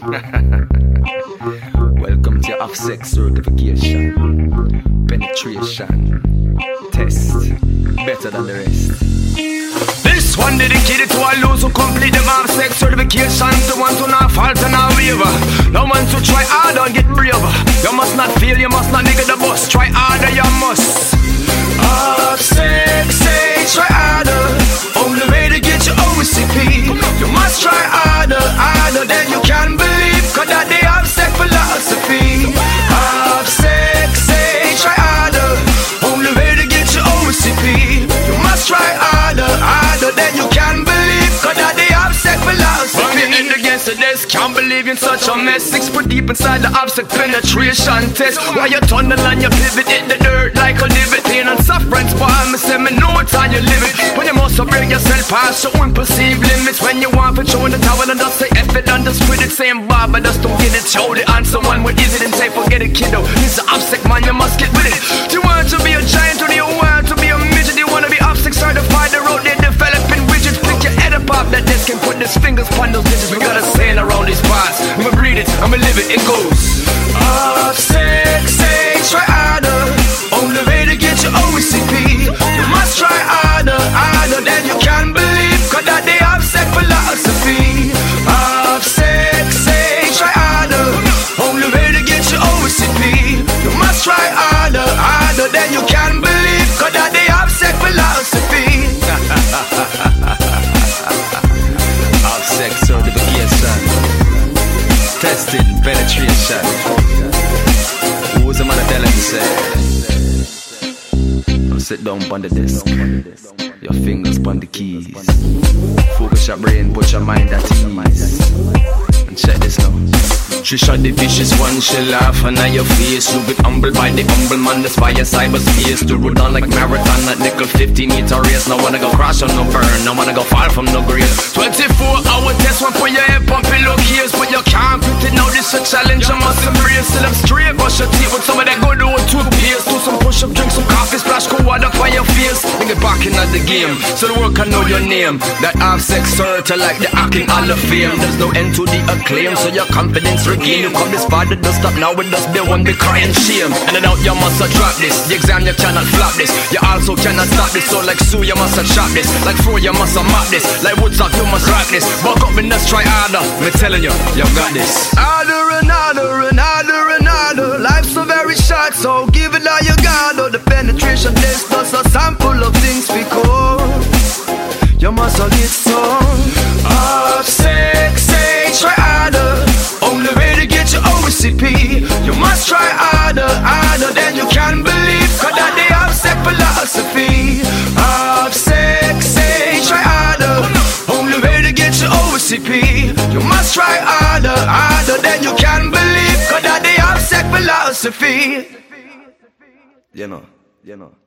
Welcome to your OFSEC certification. Penetration test, better than the rest. This one dedicated to all those who complete the OFSEC certification. The ones who not fault and not waver. No one to try harder and get braver. You must not fail, you must not nigga the bus. Try harder, you must. OFSEC say try harder. Only way to get your OCP. You must try harder, harder than you can believe. Cause that they OFSEC philosophy. OFSEC say try harder. Only way to get your OCP. You must try harder, harder than you can believe. Cause that they OFSEC philosophy. Bang your head against the desk, can't believe in such a mess. 6 foot deep inside the OFSEC penetration test. While you tunnel and you pivot, hit the dirt like a divot. Pain and suffering spoil me, say me know it's how you live it. When you must break yourself past your own perceived limits. When you want to show the towel and just say F it and just quit it. Saying Bob, but just don't get it. Show the answer one way is it and say forget it, kiddo. It's the OFSEC man, you must get with it. Do you want to be a giant or do you want to be a midget? Do you want to be OFSEC certified? The road they're developing widgets. Pick your head up off that desk and put these fingers upon those digits. We got a saying around these parts. I'ma read it, I'ma live it, it goes OFSEC say try harder. Only way to get your OCP. You must try harder, harder than you can believe. Cause that they OFSEC philosophy. OFSEC say try harder. Only way to get your OCP. You must try harder, harder than you can believe. Cause that they OFSEC philosophy. OFSEC certification. Testing, penetration. Who's the man that tell him to say? Sit down on the desk. Your fingers on the keys. Focus your brain, put your mind at ease. And check this now. She shot the vicious one, she laugh and at your face. You get humbled by the humble man that's by your cyberspace. To roll down like marathon at nickel 50-meter race. No wanna go crash on no burn, no wanna go fall from no grave. 24-hour test, one put your head pump in low gears. But you can't quit it now, this a challenge you must embrace. Still I'm straight, brush your teeth with some of that good old toothpaste. Do some push-up, drink some coffee, splash cold water for your face. Then get back in at the game, so the world can know your name. That OFSEC cert like the acting Hall of Fame. There's no end to the acclaim, so your confidence regain. You come this far, it does stop now, it does be one big crying shame. And I doubt you must have dropped this. The exam you cannot flop this. You also cannot stop this. So like Sue you must have shot this. Like Fro you must have mocked this. Like Woodstock you must rock this. Buck up and just try harder. Me telling you, you got this. Harder and harder and harder and harder. Life's so very short, so give it all you got. Oh, the penetration test plus a sample of things because you must have get some. OFSEC say try harder. Only way to get your OCP. You must try harder, harder than you can believe. Cause that they OFSEC philosophy. OFSEC say try harder. Only way to get your OCP. You must try harder, harder than you can believe. Cause that they OFSEC philosophy. You know.